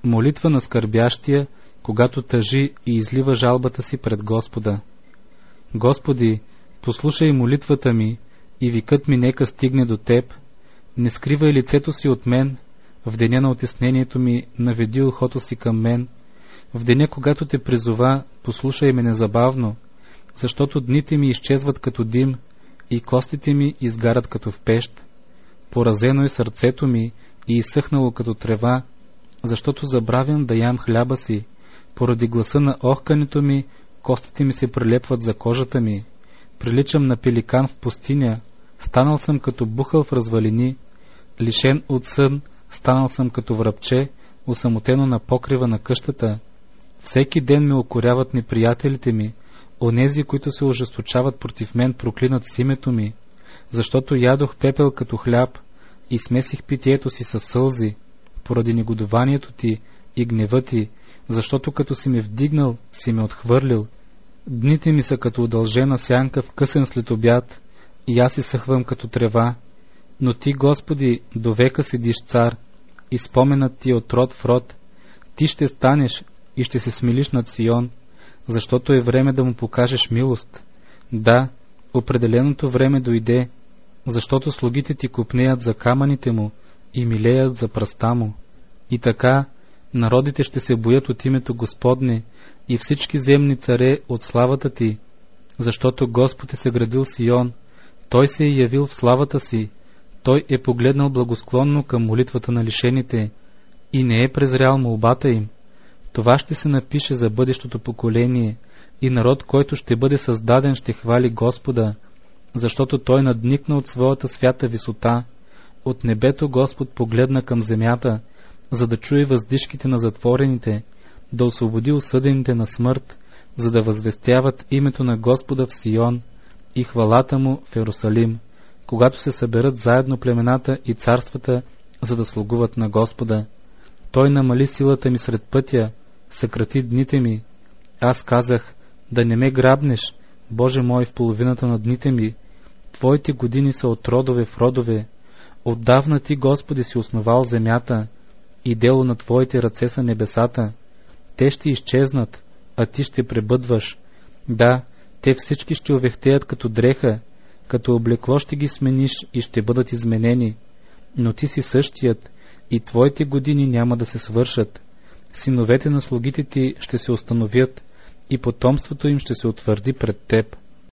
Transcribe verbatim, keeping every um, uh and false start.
Молитва на скърбящия, когато тъжи и излива жалбата си пред Господа. Господи, послушай молитвата ми и викът ми нека стигне до Теб. Не скривай лицето си от мен. В деня на отеснението ми наведи ухото си към мен. В деня, когато Те призова, послушай ме незабавно, защото дните ми изчезват като дим и костите ми изгарят като в пещ. Поразено е сърцето ми и изсъхнало като трева, защото забравям да ям хляба си. Поради гласа на охкането ми, костите ми се прилепват за кожата ми. Приличам на пеликан в пустиня, станал съм като бухал в развалини. Лишен от сън, станал съм като врабче, осамотено на покрива на къщата. Всеки ден ме укоряват неприятелите ми, онези, които се ожесточават против мен, проклинат с името ми, защото ядох пепел като хляб и смесих питието си със сълзи, поради негодованието ти и гнева ти, защото като си ме вдигнал, си ме отхвърлил. Дните ми са като удължена сянка в късен следобед, и аз изсъхвам като трева. Но ти, Господи, до века седиш цар, и споменът ти от род в род. Ти ще станеш и ще се смилиш над Сион, защото е време да му покажеш милост. Да, определеното време дойде, защото слугите ти копнеят за камъните му и милеят за пръста му. И така народите ще се боят от името Господне и всички земни царе от славата ти, защото Господ е съградил Сион, Той се е явил в славата си, Той е погледнал благосклонно към молитвата на лишените и не е презрял молбата им. Това ще се напише за бъдещото поколение, и народ, който ще бъде създаден, ще хвали Господа, защото Той надникна от своята свята висота. От небето Господ погледна към земята, за да чуе въздишките на затворените, да освободи осъдените на смърт, за да възвестяват името на Господа в Сион и хвалата му в Йерусалим, когато се съберат заедно племената и царствата, за да слугуват на Господа. Той намали силата ми сред пътя, съкрати дните ми. Аз казах, да не ме грабнеш, Боже мой, в половината на дните ми. Твоите години са от родове в родове. Отдавна ти, Господи, си основал земята, и дело на Твоите ръце са небесата. Те ще изчезнат, а Ти ще пребъдваш. Да, те всички ще увехтеят като дреха, като облекло ще ги смениш и ще бъдат изменени. Но Ти си същият, и Твоите години няма да се свършат. Синовете на слугите Ти ще се установят, и потомството им ще се утвърди пред Теб.